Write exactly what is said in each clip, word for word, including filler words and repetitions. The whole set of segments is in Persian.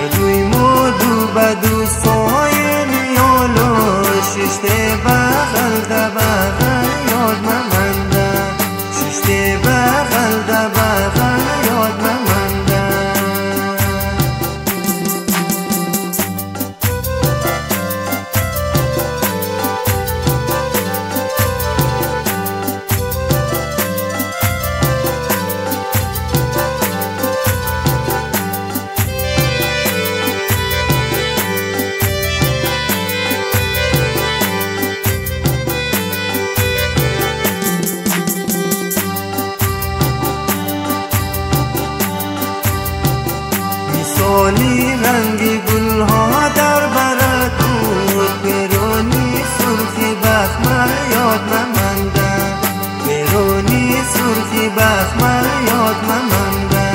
دوی مودو بدو سوی نیالو ششته بغل ده بغل یاد ممنده ششته بغل ده بغل یاد ممنده سالی رنگی گلها در برت بود برونی سرخی بخمر یاد ممنده برونی سرخی بخمر یاد ممنده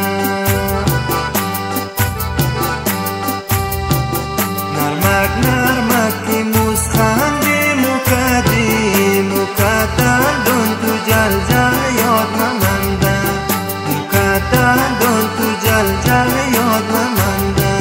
نرمک نرمکی موز خندی مکدی مکدر دون تو جل جل یاد ممنده مکدر دون تو جل جل یاد ممنده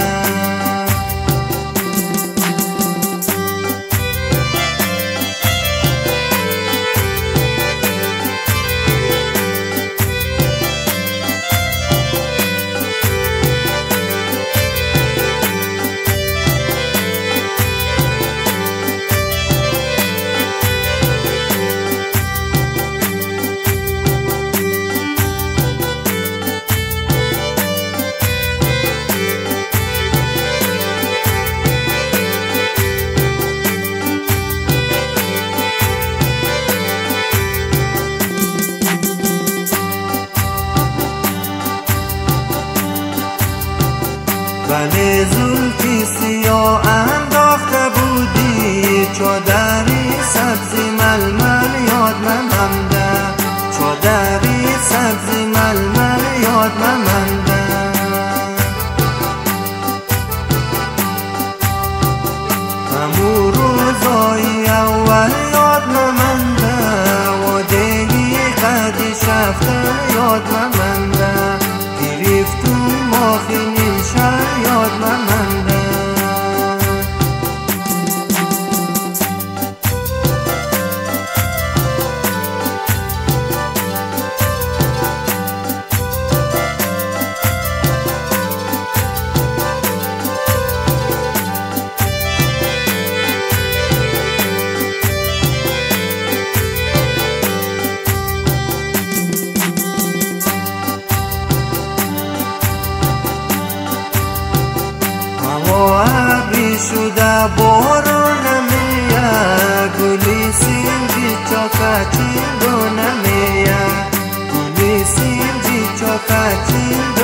بله زلفی سیاه انداخته بودی چادری سبزی ململ یاد ممنده چادری سبزی ململ یاد ممنده همون روزای اول یاد ممنده وادهی قدی شفته یاد ممنده گرفتون ماخی یاد ممنده ابری شده بارو نمیه گلی سینجی چاکا چین دو نمیه گلی سینجی چاکا چین